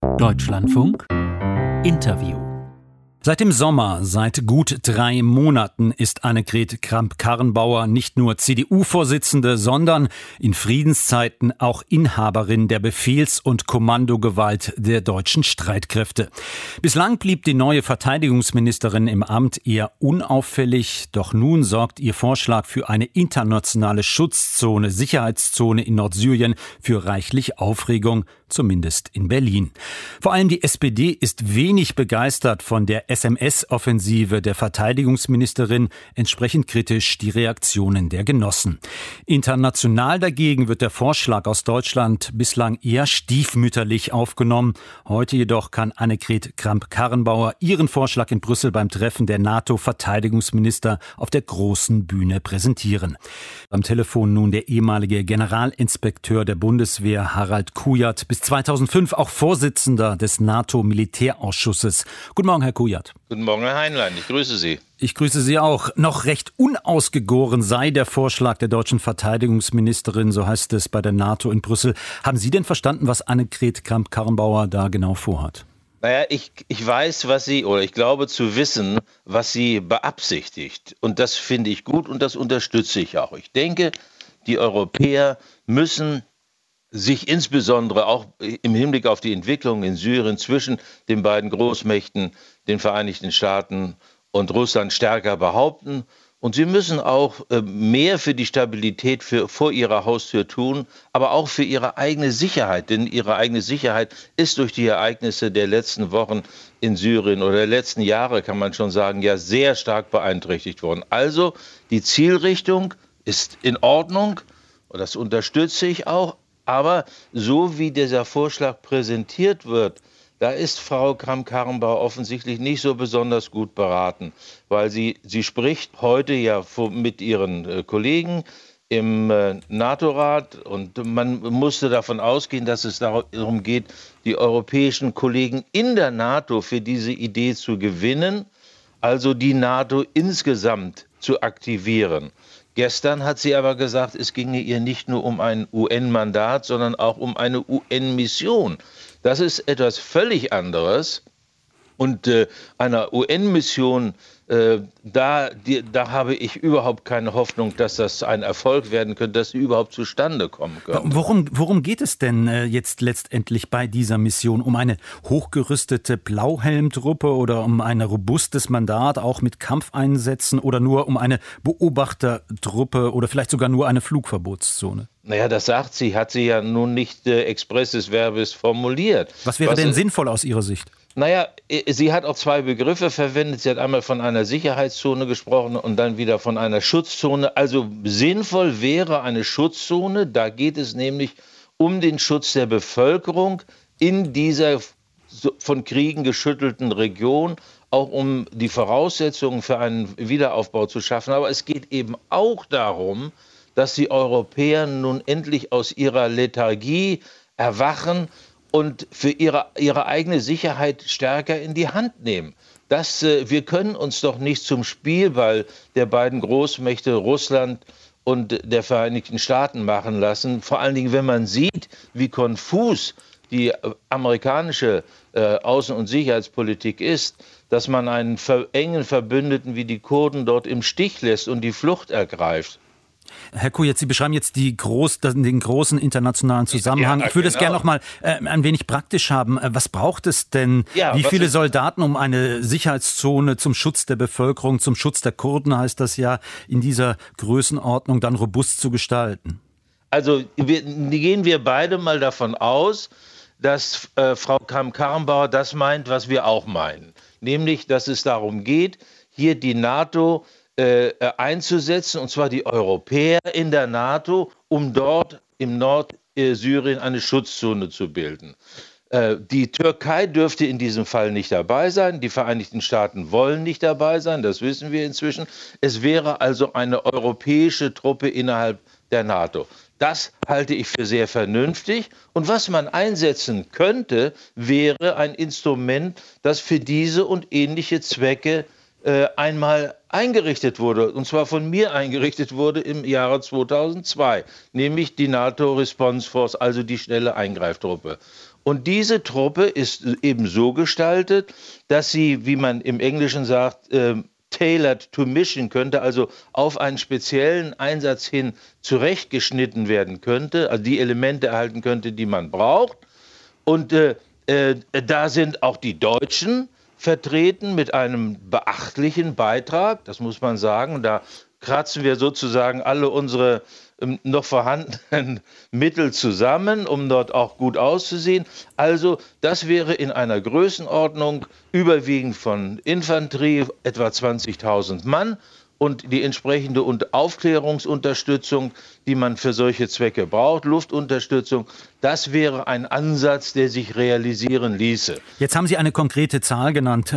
Deutschlandfunk Interview. Seit dem Sommer, seit gut 3 Monaten ist Annegret Kramp-Karrenbauer nicht nur CDU-Vorsitzende, sondern in Friedenszeiten auch Inhaberin der Befehls- und Kommandogewalt der deutschen Streitkräfte. Bislang blieb die neue Verteidigungsministerin im Amt eher unauffällig, doch nun sorgt ihr Vorschlag für eine internationale Schutzzone, Sicherheitszone in Nordsyrien für reichlich Aufregung, zumindest in Berlin. Vor allem die SPD ist wenig begeistert von der SMS-Offensive der Verteidigungsministerin, entsprechend kritisch die Reaktionen der Genossen. International dagegen wird der Vorschlag aus Deutschland bislang eher stiefmütterlich aufgenommen. Heute jedoch kann Annegret Kramp-Karrenbauer ihren Vorschlag in Brüssel beim Treffen der NATO-Verteidigungsminister auf der großen Bühne präsentieren. Am Telefon nun der ehemalige Generalinspekteur der Bundeswehr Harald Kujat, bis 2005 auch Vorsitzender des NATO-Militärausschusses. Guten Morgen, Herr Kujat. Guten Morgen, Herr Heinlein. Ich grüße Sie. Ich grüße Sie auch. Noch recht unausgegoren sei der Vorschlag der deutschen Verteidigungsministerin, so heißt es bei der NATO in Brüssel. Haben Sie denn verstanden, was Annegret Kramp-Karrenbauer da genau vorhat? Naja, ich weiß, ich glaube zu wissen, was sie beabsichtigt. Und das finde ich gut und das unterstütze ich auch. Ich denke, die Europäer müssen sich insbesondere auch im Hinblick auf die Entwicklung in Syrien zwischen den beiden Großmächten, den Vereinigten Staaten und Russland, stärker behaupten. Und sie müssen auch mehr für die Stabilität vor ihrer Haustür tun, aber auch für ihre eigene Sicherheit. Denn ihre eigene Sicherheit ist durch die Ereignisse der letzten Wochen in Syrien oder der letzten Jahre, kann man schon sagen, ja sehr stark beeinträchtigt worden. Also die Zielrichtung ist in Ordnung und das unterstütze ich auch. Aber so wie dieser Vorschlag präsentiert wird, da ist Frau Kramp-Karrenbauer offensichtlich nicht so besonders gut beraten, weil sie spricht heute ja mit ihren Kollegen im NATO-Rat und man musste davon ausgehen, dass es darum geht, die europäischen Kollegen in der NATO für diese Idee zu gewinnen, also die NATO insgesamt zu aktivieren. Gestern hat sie aber gesagt, es ginge ihr nicht nur um ein UN-Mandat, sondern auch um eine UN-Mission. Das ist etwas völlig anderes. Und einer UN-Mission, da habe ich überhaupt keine Hoffnung, dass das ein Erfolg werden könnte, dass sie überhaupt zustande kommen könnte. Worum geht es denn jetzt letztendlich bei dieser Mission? Um eine hochgerüstete Blauhelmtruppe oder um ein robustes Mandat, auch mit Kampfeinsätzen, oder nur um eine Beobachtertruppe oder vielleicht sogar nur eine Flugverbotszone? Naja, das hat sie ja nun nicht expressis verbis formuliert. Was wäre denn sinnvoll aus Ihrer Sicht? Naja, sie hat auch 2 Begriffe verwendet. Sie hat einmal von einer Sicherheitszone gesprochen und dann wieder von einer Schutzzone. Also sinnvoll wäre eine Schutzzone. Da geht es nämlich um den Schutz der Bevölkerung in dieser von Kriegen geschüttelten Region, auch um die Voraussetzungen für einen Wiederaufbau zu schaffen. Aber es geht eben auch darum, dass die Europäer nun endlich aus ihrer Lethargie erwachen und für ihre eigene Sicherheit stärker in die Hand nehmen. Wir können uns doch nicht zum Spielball der beiden Großmächte Russland und der Vereinigten Staaten machen lassen. Vor allen Dingen, wenn man sieht, wie konfus die amerikanische Außen- und Sicherheitspolitik ist, dass man einen engen Verbündeten wie die Kurden dort im Stich lässt und die Flucht ergreift. Herr Kujat, Sie beschreiben jetzt den großen internationalen Zusammenhang. Ich würde es gerne noch mal ein wenig praktisch haben. Was braucht es denn? Wie viele Soldaten, um eine Sicherheitszone zum Schutz der Bevölkerung, zum Schutz der Kurden, heißt das ja, in dieser Größenordnung dann robust zu gestalten? Also gehen wir beide mal davon aus, dass Frau Kramp-Karrenbauer das meint, was wir auch meinen. Nämlich, dass es darum geht, hier die NATO einzusetzen, und zwar die Europäer in der NATO, um dort im Nordsyrien eine Schutzzone zu bilden. Die Türkei dürfte in diesem Fall nicht dabei sein. Die Vereinigten Staaten wollen nicht dabei sein, das wissen wir inzwischen. Es wäre also eine europäische Truppe innerhalb der NATO. Das halte ich für sehr vernünftig. Und was man einsetzen könnte, wäre ein Instrument, das für diese und ähnliche Zwecke einmal eingerichtet wurde, und zwar von mir eingerichtet wurde im Jahre 2002, nämlich die NATO Response Force, also die schnelle Eingreiftruppe. Und diese Truppe ist eben so gestaltet, dass sie, wie man im Englischen sagt, tailored to mission könnte, also auf einen speziellen Einsatz hin zurechtgeschnitten werden könnte, also die Elemente erhalten könnte, die man braucht. Und da sind auch die Deutschen vertreten mit einem beachtlichen Beitrag, das muss man sagen. Da kratzen wir sozusagen alle unsere noch vorhandenen Mittel zusammen, um dort auch gut auszusehen. Also das wäre in einer Größenordnung überwiegend von Infanterie, etwa 20.000 Mann. Und die entsprechende Aufklärungsunterstützung, die man für solche Zwecke braucht, Luftunterstützung, das wäre ein Ansatz, der sich realisieren ließe. Jetzt haben Sie eine konkrete Zahl genannt,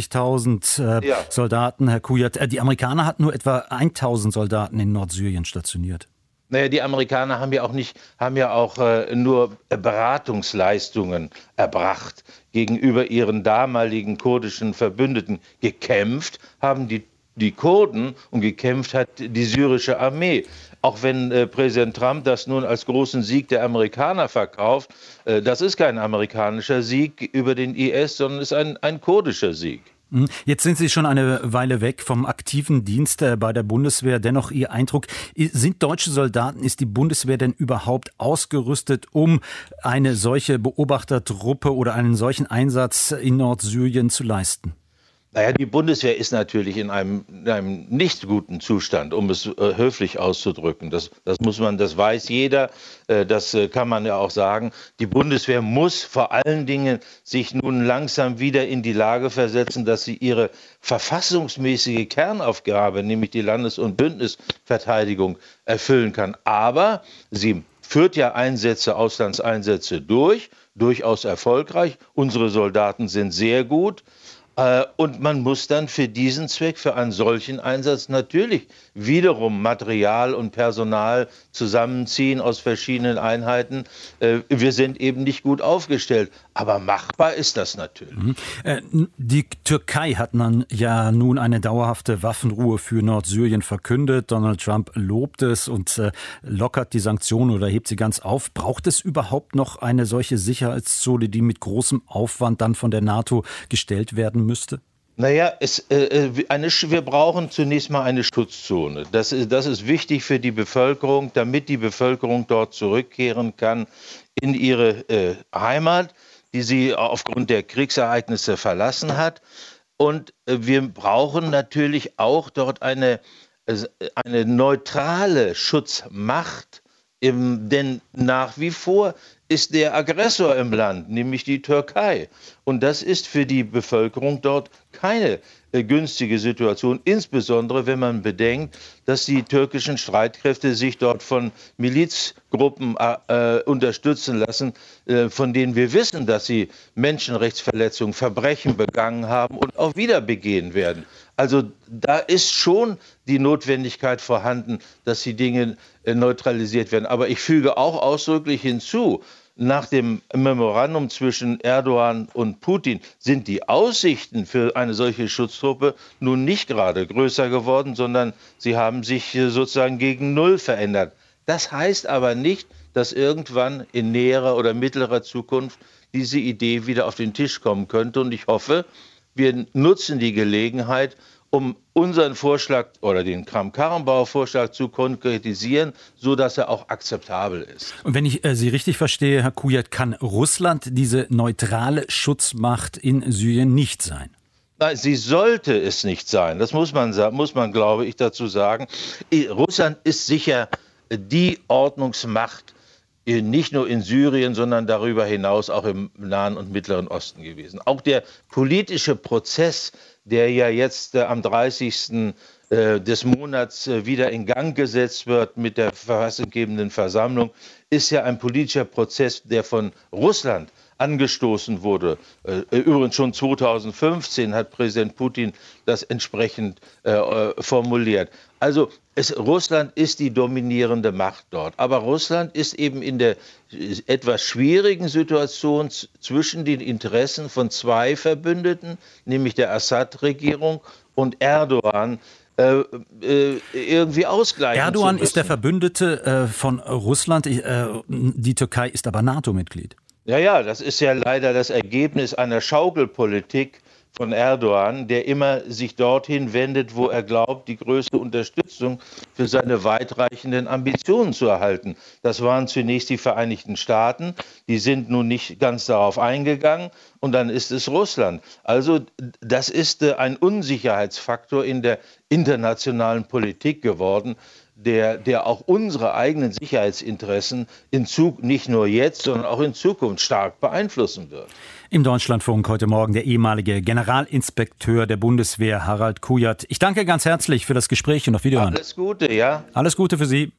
20.000 Soldaten, Herr Kujat. Die Amerikaner hatten nur etwa 1.000 Soldaten in Nordsyrien stationiert. Naja, die Amerikaner haben ja auch nur Beratungsleistungen erbracht gegenüber ihren damaligen kurdischen Verbündeten. Gekämpft haben die Kurden und gekämpft hat die syrische Armee. Auch wenn Präsident Trump das nun als großen Sieg der Amerikaner verkauft, das ist kein amerikanischer Sieg über den IS, sondern ist ein kurdischer Sieg. Jetzt sind Sie schon eine Weile weg vom aktiven Dienst bei der Bundeswehr. Dennoch Ihr Eindruck, sind deutsche Soldaten, ist die Bundeswehr denn überhaupt ausgerüstet, um eine solche Beobachtertruppe oder einen solchen Einsatz in Nordsyrien zu leisten? Naja, die Bundeswehr ist natürlich in einem nicht guten Zustand, um es höflich auszudrücken. Das weiß jeder, das kann man ja auch sagen. Die Bundeswehr muss vor allen Dingen sich nun langsam wieder in die Lage versetzen, dass sie ihre verfassungsmäßige Kernaufgabe, nämlich die Landes- und Bündnisverteidigung, erfüllen kann. Aber sie führt ja Auslandseinsätze durchaus erfolgreich. Unsere Soldaten sind sehr gut. Und man muss dann für diesen Zweck, für einen solchen Einsatz natürlich wiederum Material und Personal zusammenziehen aus verschiedenen Einheiten. Wir sind eben nicht gut aufgestellt, aber machbar ist das natürlich. Die Türkei hat dann ja nun eine dauerhafte Waffenruhe für Nordsyrien verkündet. Donald Trump lobt es und lockert die Sanktionen oder hebt sie ganz auf. Braucht es überhaupt noch eine solche Sicherheitszone, die mit großem Aufwand dann von der NATO gestellt werden müsste? Naja, wir brauchen zunächst mal eine Schutzzone. Das ist wichtig für die Bevölkerung, damit die Bevölkerung dort zurückkehren kann in ihre Heimat, die sie aufgrund der Kriegsereignisse verlassen hat. Und wir brauchen natürlich auch dort eine neutrale Schutzmacht, denn nach wie vor ist der Aggressor im Land, nämlich die Türkei. Und das ist für die Bevölkerung dort keine günstige Situation, insbesondere wenn man bedenkt, dass die türkischen Streitkräfte sich dort von Milizgruppen unterstützen lassen, von denen wir wissen, dass sie Menschenrechtsverletzungen, Verbrechen begangen haben und auch wieder begehen werden. Also da ist schon die Notwendigkeit vorhanden, dass die Dinge neutralisiert werden. Aber ich füge auch ausdrücklich hinzu, nach dem Memorandum zwischen Erdogan und Putin sind die Aussichten für eine solche Schutztruppe nun nicht gerade größer geworden, sondern sie haben sich sozusagen gegen Null verändert. Das heißt aber nicht, dass irgendwann in näherer oder mittlerer Zukunft diese Idee wieder auf den Tisch kommen könnte. Und ich hoffe, wir nutzen die Gelegenheit, um unseren Vorschlag oder den Kramp-Karrenbauer-Vorschlag zu konkretisieren, sodass er auch akzeptabel ist. Und wenn ich Sie richtig verstehe, Herr Kujat, kann Russland diese neutrale Schutzmacht in Syrien nicht sein? Nein, sie sollte es nicht sein. Das muss man, glaube ich, dazu sagen. Russland ist sicher die Ordnungsmacht, nicht nur in Syrien, sondern darüber hinaus auch im Nahen und Mittleren Osten gewesen. Auch der politische Prozess, der ja jetzt am 30. Des Monats wieder in Gang gesetzt wird mit der verfassungsgebenden Versammlung, ist ja ein politischer Prozess, der von Russland angestoßen wurde. Übrigens schon 2015 hat Präsident Putin das entsprechend formuliert. Also Russland ist die dominierende Macht dort. Aber Russland ist eben in der etwas schwierigen Situation zwischen den Interessen von zwei Verbündeten, nämlich der Assad-Regierung und Erdogan, irgendwie ausgleichen. Erdogan ist der Verbündete von Russland. Die Türkei ist aber NATO-Mitglied. Ja, das ist ja leider das Ergebnis einer Schaukelpolitik von Erdogan, der immer sich dorthin wendet, wo er glaubt, die größte Unterstützung für seine weitreichenden Ambitionen zu erhalten. Das waren zunächst die Vereinigten Staaten, die sind nun nicht ganz darauf eingegangen, und dann ist es Russland. Also das ist ein Unsicherheitsfaktor in der internationalen Politik geworden, der auch unsere eigenen Sicherheitsinteressen nicht nur jetzt, sondern auch in Zukunft stark beeinflussen wird. Im Deutschlandfunk heute Morgen der ehemalige Generalinspekteur der Bundeswehr, Harald Kujat. Ich danke ganz herzlich für das Gespräch und auf Wiederhören. Alles Gute, ja. Alles Gute für Sie.